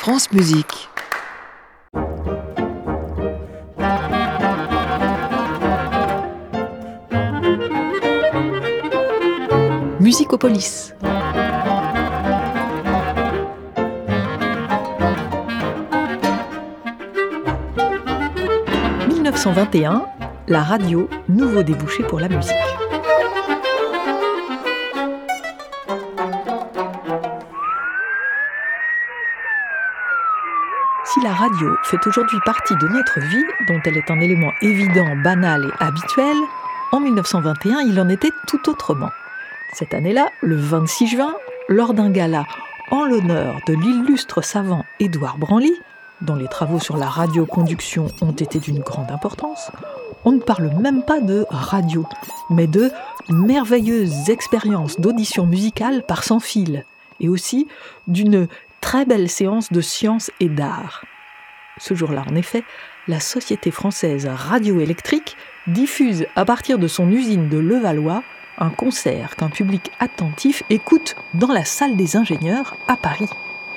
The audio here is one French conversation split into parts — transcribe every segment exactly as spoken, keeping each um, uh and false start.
France Musique. Musicopolis. dix-neuf cent vingt et un, la radio, nouveau débouché pour la musique. Si la radio fait aujourd'hui partie de notre vie, dont elle est un élément évident, banal et habituel, en dix-neuf cent vingt et un, il en était tout autrement. Cette année-là, le vingt-six juin, lors d'un gala en l'honneur de l'illustre savant Édouard Branly, dont les travaux sur la radioconduction ont été d'une grande importance, on ne parle même pas de radio, mais de merveilleuses expériences d'audition musicale par sans fil, et aussi d'une très belle séance de sciences et d'art. Ce jour-là, en effet, la société française radioélectrique diffuse à partir de son usine de Levallois un concert qu'un public attentif écoute dans la salle des ingénieurs à Paris.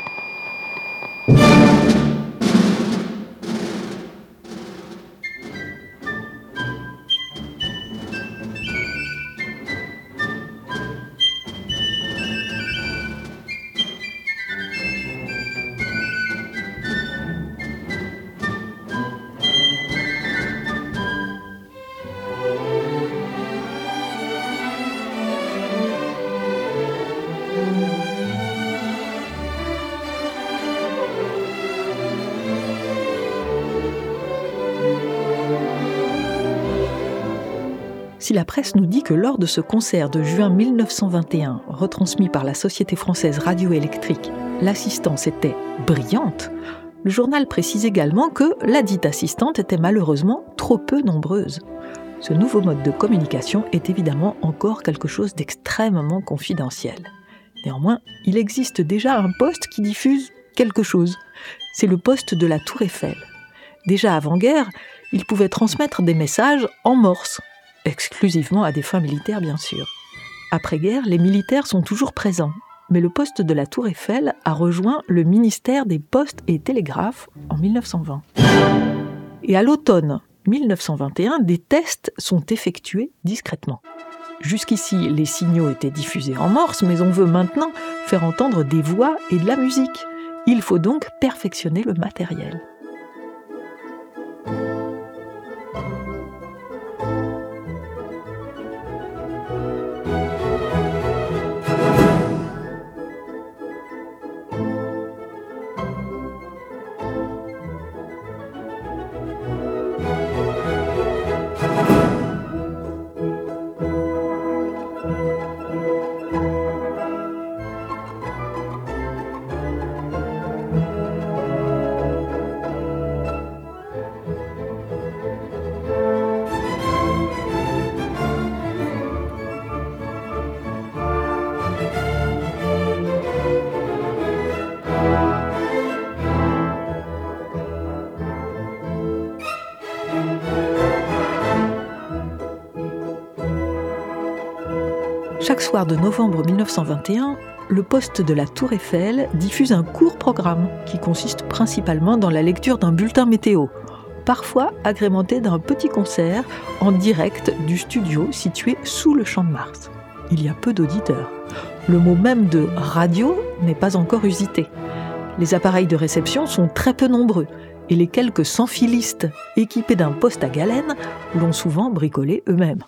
Si la presse nous dit que lors de ce concert de juin dix-neuf cent vingt et un, retransmis par la Société française radioélectrique, l'assistance était brillante, le journal précise également que la dite assistante était malheureusement trop peu nombreuse. Ce nouveau mode de communication est évidemment encore quelque chose d'extrêmement confidentiel. Néanmoins, il existe déjà un poste qui diffuse quelque chose. C'est le poste de la Tour Eiffel. Déjà avant-guerre, il pouvait transmettre des messages en morse, exclusivement à des fins militaires bien sûr. Après-guerre, les militaires sont toujours présents, mais le poste de la Tour Eiffel a rejoint le ministère des Postes et Télégraphes en dix-neuf cent vingt. Et à l'automne dix-neuf cent vingt et un, des tests sont effectués discrètement. Jusqu'ici, les signaux étaient diffusés en morse, mais on veut maintenant faire entendre des voix et de la musique. Il faut donc perfectionner le matériel. Chaque soir de novembre dix-neuf cent vingt et un, le poste de la Tour Eiffel diffuse un court programme qui consiste principalement dans la lecture d'un bulletin météo, parfois agrémenté d'un petit concert en direct du studio situé sous le Champ de Mars. Il y a peu d'auditeurs. Le mot même de radio n'est pas encore usité. Les appareils de réception sont très peu nombreux et les quelques sans-filistes équipés d'un poste à galène l'ont souvent bricolé eux-mêmes.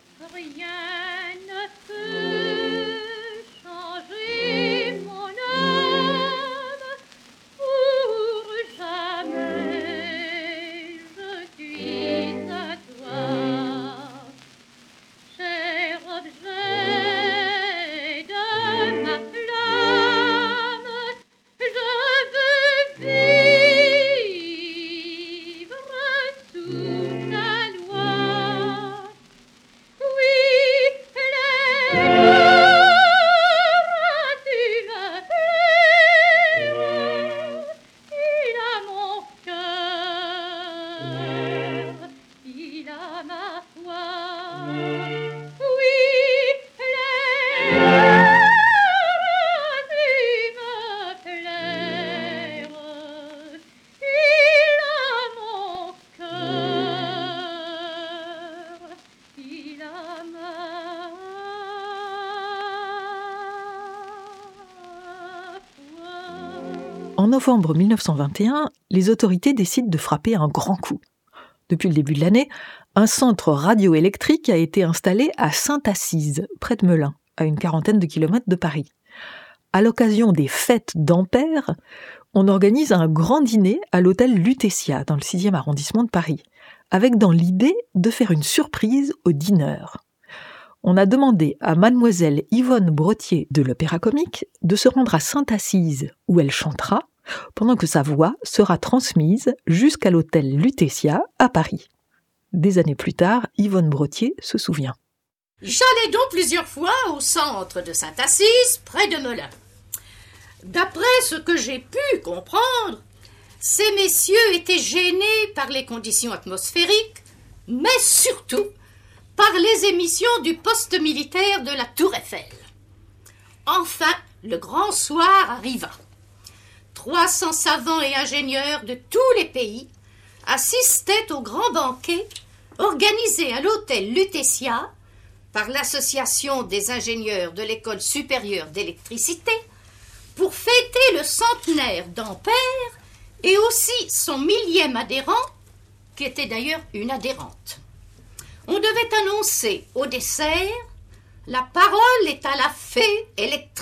En novembre mille neuf cent vingt et un, les autorités décident de frapper un grand coup. Depuis le début de l'année, un centre radioélectrique a été installé à Sainte-Assise, près de Melun, à une quarantaine de kilomètres de Paris. À l'occasion des fêtes d'Ampère, on organise un grand dîner à l'hôtel Lutetia, dans le sixième arrondissement de Paris, avec dans l'idée de faire une surprise aux dîneurs. On a demandé à mademoiselle Yvonne Brottier de l'Opéra-Comique de se rendre à Sainte-Assise, où elle chantera, pendant que sa voix sera transmise jusqu'à l'hôtel Lutetia à Paris. Des années plus tard, Yvonne Brottier se souvient. J'allais donc plusieurs fois au centre de Sainte-Assise, près de Melun. D'après ce que j'ai pu comprendre, ces messieurs étaient gênés par les conditions atmosphériques, mais surtout par les émissions du poste militaire de la Tour Eiffel. Enfin, le grand soir arriva. trois cents savants et ingénieurs de tous les pays assistaient au grand banquet organisé à l'hôtel Lutetia par l'Association des ingénieurs de l'École supérieure d'électricité pour fêter le centenaire d'Ampère et aussi son millième adhérent, qui était d'ailleurs une adhérente. On devait annoncer au dessert « La parole est à la fée électricité ».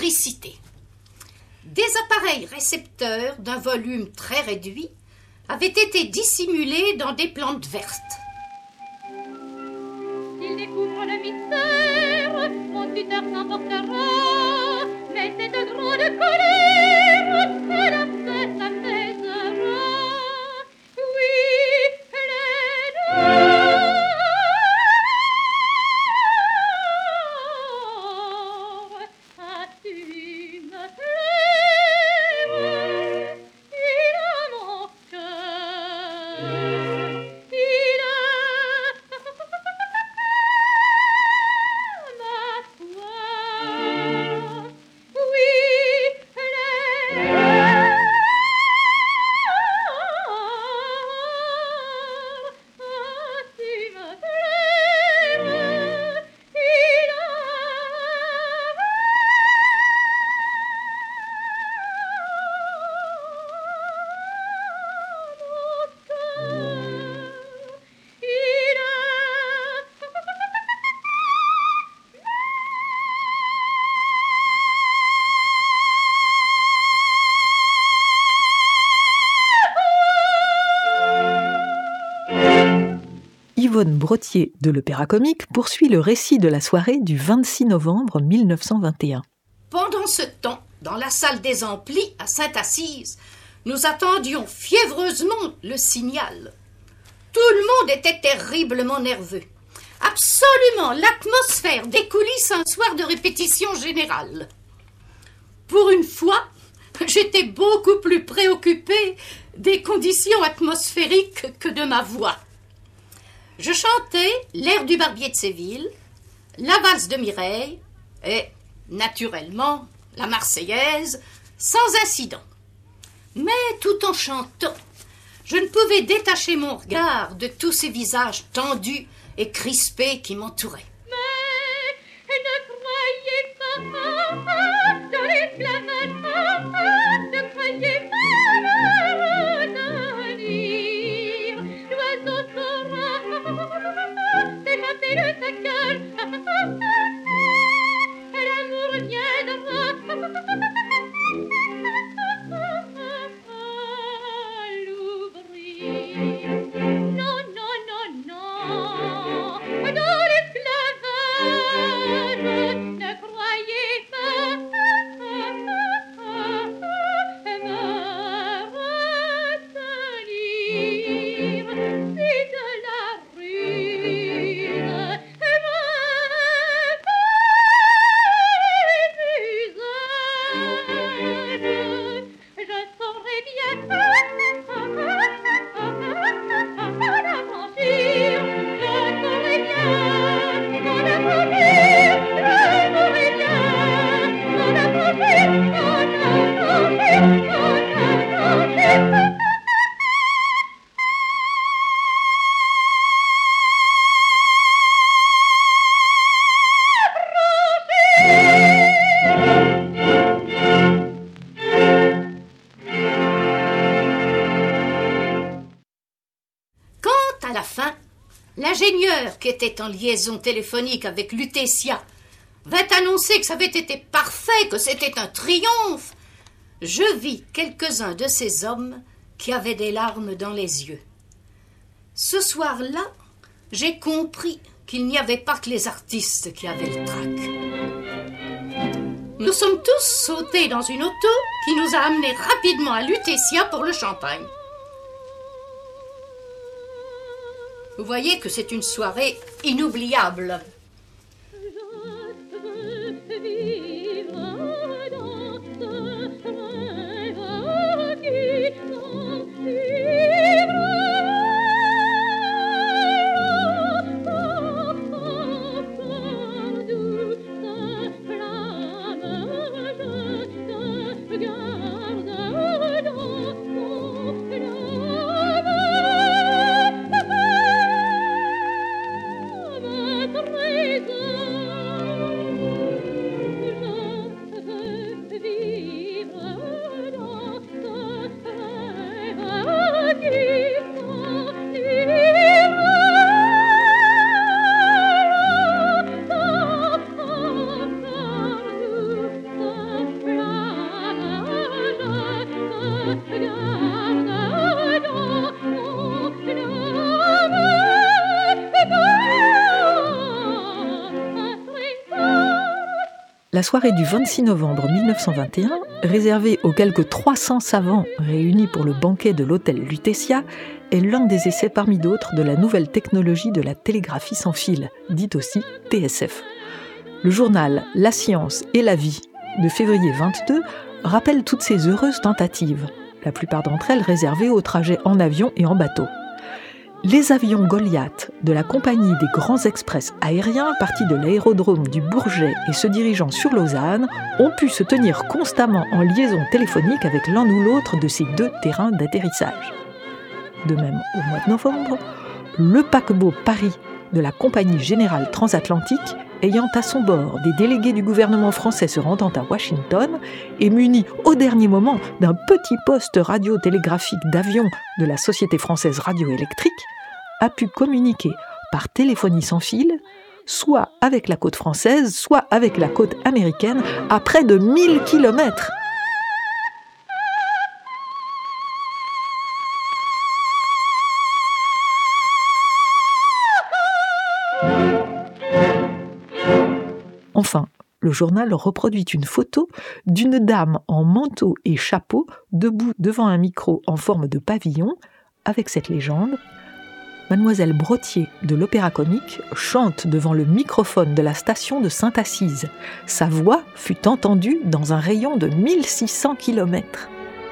Des appareils récepteurs d'un volume très réduit avaient été dissimulés dans des plantes vertes. S'il découvre le mystère, mon tuteur s'emportera, mais cette grande colère, à la fête apaisera. Oui, les deux. Yvonne Brottier de l'Opéra-Comique poursuit le récit de la soirée du vingt-six novembre mille neuf cent vingt et un. Pendant ce temps, dans la salle des amplis à Sainte-Assise, nous attendions fiévreusement le signal. Tout le monde était terriblement nerveux. Absolument l'atmosphère des coulisses un soir de répétition générale. Pour une fois, j'étais beaucoup plus préoccupée des conditions atmosphériques que de ma voix. Je chantais l'air du Barbier de Séville, la valse de Mireille et, naturellement, la Marseillaise, sans incident. Mais tout en chantant, je ne pouvais détacher mon regard de tous ces visages tendus et crispés qui m'entouraient. Mais ne croyez pas dans les flammes, ne croyez pas retenir. L'oiseau saura d'échapper de sa cage, et l'amour viendra à l'ouvrir. Non, non, non, non, dans l'esclavage, ne croyez pas me retenir. C'est de la ruse, me usage. Je saurais bien la franchir, je saurais bien m'en affranchir, je saurais bien m'en affranchir, m'en affranchir, m'en affranchir. la fin, l'ingénieur qui était en liaison téléphonique avec Lutetia vint annoncer que ça avait été parfait, que c'était un triomphe, je vis quelques-uns de ces hommes qui avaient des larmes dans les yeux. Ce soir-là, j'ai compris qu'il n'y avait pas que les artistes qui avaient le trac. Nous sommes tous sautés dans une auto qui nous a amenés rapidement à Lutetia pour le champagne. Vous voyez que c'est une soirée inoubliable. La soirée du vingt-six novembre mille neuf cent vingt et un, réservée aux quelques trois cents savants réunis pour le banquet de l'hôtel Lutetia, est l'un des essais parmi d'autres de la nouvelle technologie de la télégraphie sans fil, dite aussi T S F. Le journal La Science et la Vie de février vingt-deux rappelle toutes ces heureuses tentatives, la plupart d'entre elles réservées aux trajets en avion et en bateau. Les avions Goliath de la compagnie des grands express aériens partis de l'aérodrome du Bourget et se dirigeant sur Lausanne ont pu se tenir constamment en liaison téléphonique avec l'un ou l'autre de ces deux terrains d'atterrissage. De même, au mois de novembre, le paquebot Paris de la compagnie générale transatlantique, ayant à son bord des délégués du gouvernement français se rendant à Washington et muni au dernier moment d'un petit poste radiotélégraphique d'avion de la Société française radioélectrique, a pu communiquer par téléphonie sans fil, soit avec la côte française, soit avec la côte américaine, à près de mille kilomètres. Enfin, le journal reproduit une photo d'une dame en manteau et chapeau, debout devant un micro en forme de pavillon, avec cette légende. Mademoiselle Brottier de l'Opéra-Comique chante devant le microphone de la station de Sainte-Assise. Sa voix fut entendue dans un rayon de mille six cents kilomètres.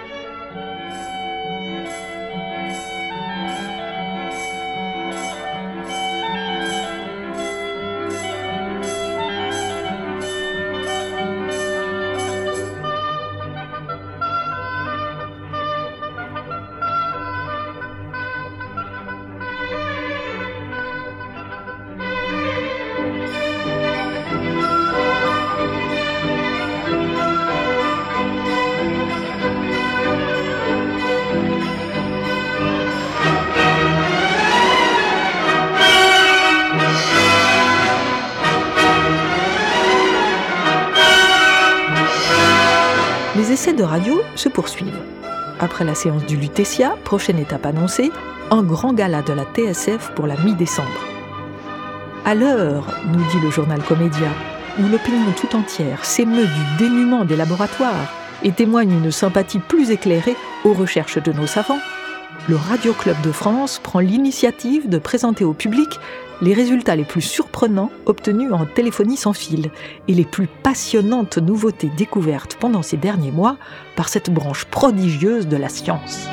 Les essais de radio se poursuivent. Après la séance du Lutetia, prochaine étape annoncée, un grand gala de la T S F pour la mi-décembre. À l'heure, nous dit le journal Comédia, où l'opinion tout entière s'émeut du dénuement des laboratoires et témoigne une sympathie plus éclairée aux recherches de nos savants, le Radio Club de France prend l'initiative de présenter au public les résultats les plus surprenants obtenus en téléphonie sans fil et les plus passionnantes nouveautés découvertes pendant ces derniers mois par cette branche prodigieuse de la science.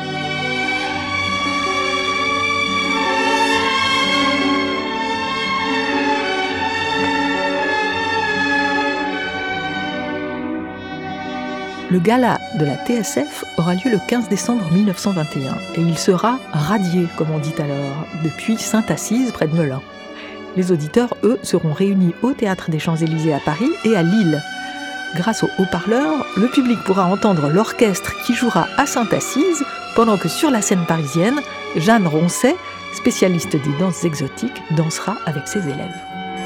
Le gala de la T S F aura lieu le quinze décembre mille neuf cent vingt et un et il sera radié, comme on dit alors, depuis Sainte-Assise près de Melun. Les auditeurs, eux, seront réunis au Théâtre des Champs-Élysées à Paris et à Lille. Grâce aux haut-parleurs, le public pourra entendre l'orchestre qui jouera à Sainte-Assise, pendant que sur la scène parisienne, Jeanne Roncet spécialiste des danses exotiques, dansera avec ses élèves.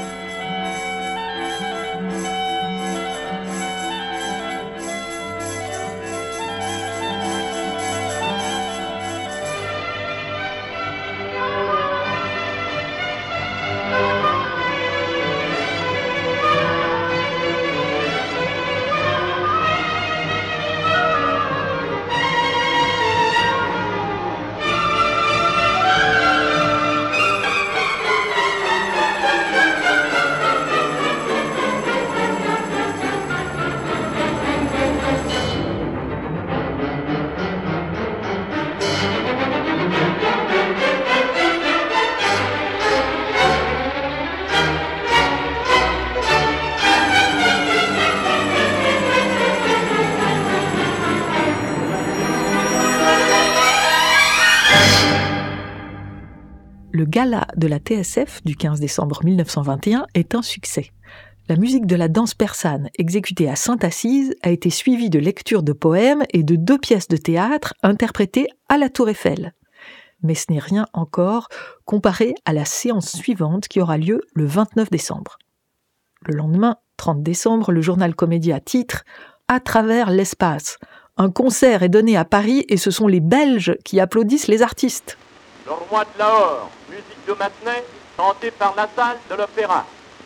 Le gala de la T S F du quinze décembre mille neuf cent vingt et un est un succès. La musique de la danse persane, exécutée à Sainte-Assise, a été suivie de lectures de poèmes et de deux pièces de théâtre interprétées à la Tour Eiffel. Mais ce n'est rien encore comparé à la séance suivante qui aura lieu le vingt-neuf décembre. Le lendemain, trente décembre, le journal Comédia titre « À travers l'espace ». Un concert est donné à Paris et ce sont les Belges qui applaudissent les artistes. Le roi de Lahore, musique de Massenet, chantée par la salle de l'opéra.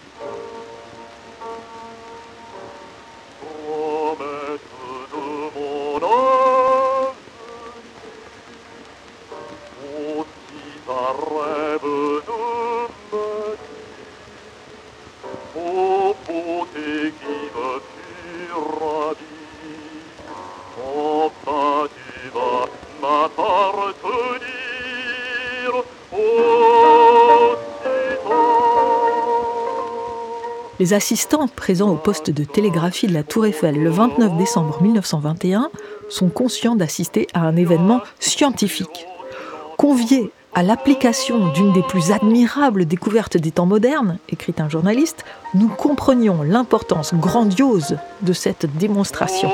Promesse de mon âme, aussi un rêve de ma vie, ô beauté qui me fut ravie, enfin tu vas m'appartenir. Les assistants présents au poste de télégraphie de la Tour Eiffel le vingt-neuf décembre mille neuf cent vingt et un sont conscients d'assister à un événement scientifique. Conviés à l'application d'une des plus admirables découvertes des temps modernes, écrit un journaliste, nous comprenions l'importance grandiose de cette démonstration.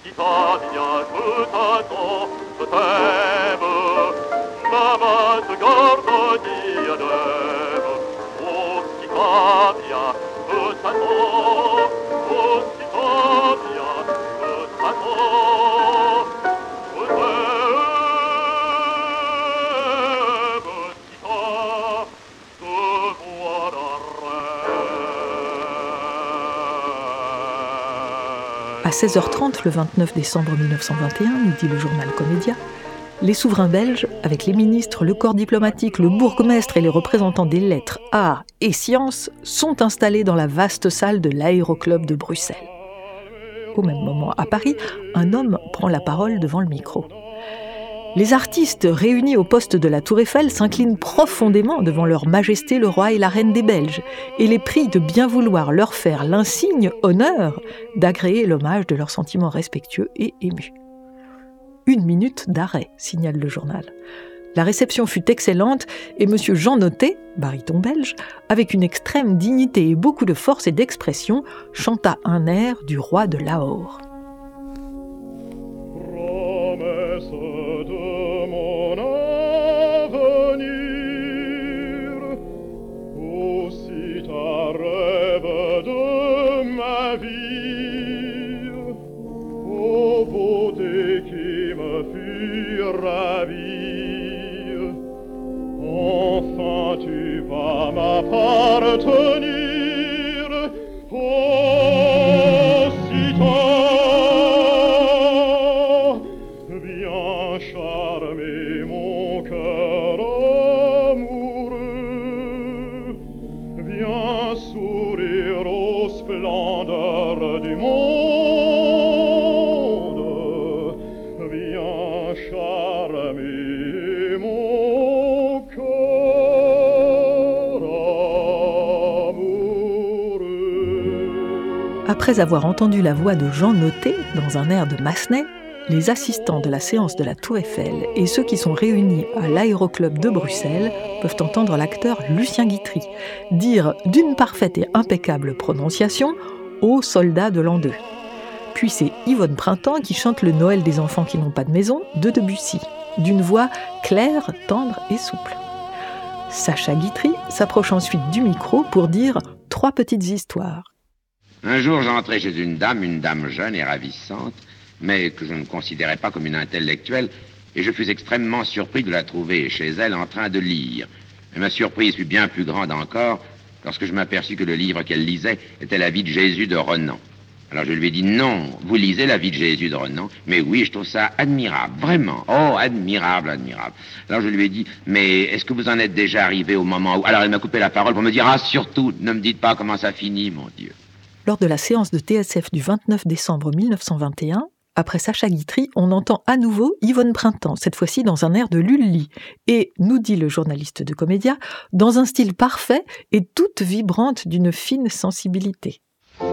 À seize heures trente, le vingt-neuf décembre mille neuf cent vingt et un, nous dit le journal Comédia, les souverains belges, avec les ministres, le corps diplomatique, le bourgmestre et les représentants des lettres, arts et sciences, sont installés dans la vaste salle de l'Aéroclub de Bruxelles. Au même moment, à Paris, un homme prend la parole devant le micro. Les artistes réunis au poste de la Tour Eiffel s'inclinent profondément devant leur majesté le roi et la reine des Belges et les prient de bien vouloir leur faire l'insigne honneur d'agréer l'hommage de leurs sentiments respectueux et émus. Une minute d'arrêt, signale le journal. La réception fut excellente et M. Jean Noté, baryton belge, avec une extrême dignité et beaucoup de force et d'expression, chanta un air du roi de Lahore. Promesse de mon avenir, aussi un rêve de ma vie, ô beauté qui me fut ravie. Enfin tu vas m'appartenir, aussitôt. Viens charmer mon cœur amoureux, viens sourire aux splendeurs du monde, viens charmer mon cœur amoureux. Après avoir entendu la voix de Jean Noté dans un air de Massenet, les assistants de la séance de la Tour Eiffel et ceux qui sont réunis à l'Aéroclub de Bruxelles peuvent entendre l'acteur Lucien Guitry dire d'une parfaite et impeccable prononciation « Ô soldats de l'an deux ». Puis c'est Yvonne Printemps qui chante le Noël des enfants qui n'ont pas de maison de Debussy, d'une voix claire, tendre et souple. Sacha Guitry s'approche ensuite du micro pour dire trois petites histoires. Un jour, j'entrais chez une dame, une dame jeune et ravissante, mais que je ne considérais pas comme une intellectuelle, et je fus extrêmement surpris de la trouver chez elle en train de lire. Et ma surprise fut bien plus grande encore lorsque je m'aperçus que le livre qu'elle lisait était La vie de Jésus de Renan. Alors je lui ai dit, non, vous lisez La vie de Jésus de Renan? Mais oui, je trouve ça admirable, vraiment. Oh, admirable, admirable. Alors je lui ai dit, mais est-ce que vous en êtes déjà arrivé au moment où... Alors elle m'a coupé la parole pour me dire, ah, surtout, ne me dites pas comment ça finit, mon Dieu. Lors de la séance de T S F du vingt-neuf décembre mille neuf cent vingt et un, après Sacha Guitry, on entend à nouveau Yvonne Printemps, cette fois-ci dans un air de Lully. Et, nous dit le journaliste de Comédia, dans un style parfait et toute vibrante d'une fine sensibilité.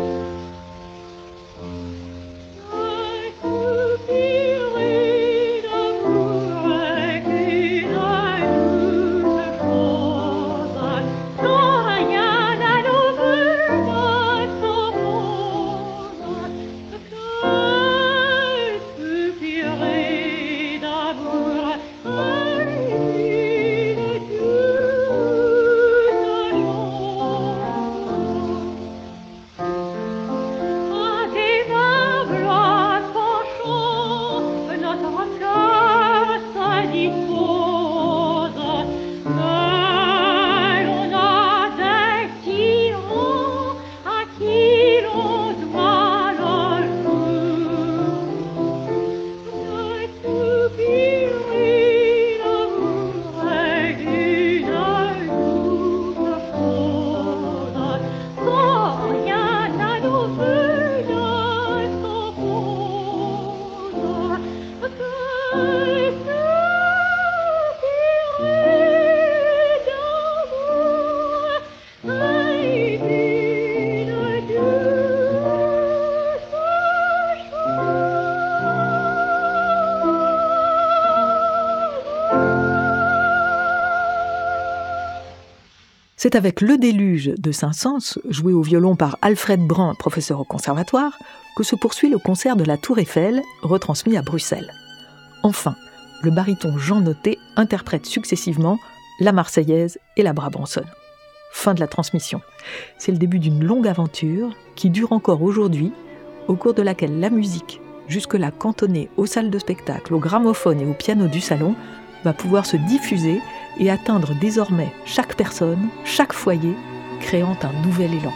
C'est avec Le Déluge de Saint-Saëns, joué au violon par Alfred Brand, professeur au conservatoire, que se poursuit le concert de la Tour Eiffel, retransmis à Bruxelles. Enfin, le baryton Jean Noté interprète successivement la Marseillaise et la Brabançonne. Fin de la transmission. C'est le début d'une longue aventure qui dure encore aujourd'hui, au cours de laquelle la musique, jusque-là cantonnée aux salles de spectacle, au gramophone et au piano du salon, va pouvoir se diffuser et atteindre désormais chaque personne, chaque foyer, créant un nouvel élan.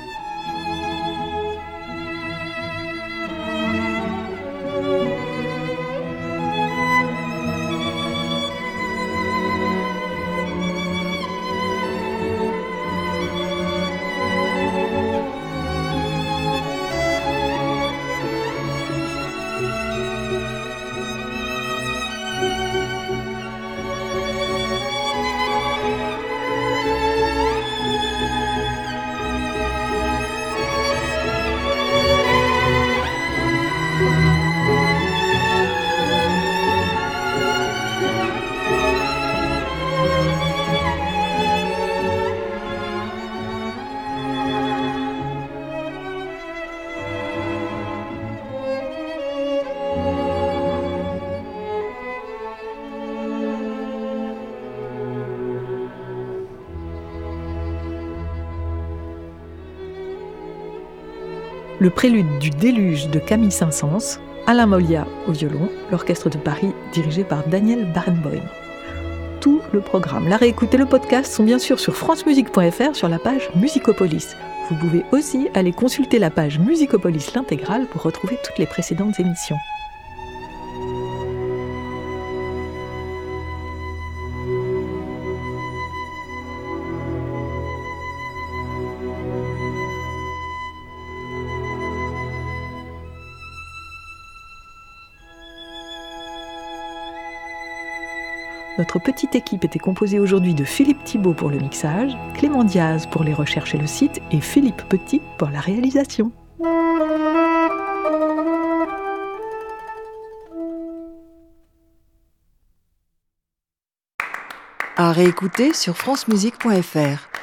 Le prélude du Déluge de Camille Saint-Saëns, Alain Molia au violon, l'orchestre de Paris dirigé par Daniel Barenboim. Tout le programme, la réécoute et le podcast sont bien sûr sur francemusique point f r sur la page Musicopolis. Vous pouvez aussi aller consulter la page Musicopolis l'intégrale pour retrouver toutes les précédentes émissions. Notre petite équipe était composée aujourd'hui de Philippe Thibault pour le mixage, Clément Diaz pour les recherches et le site et Philippe Petit pour la réalisation. À réécouter sur francemusique point f r.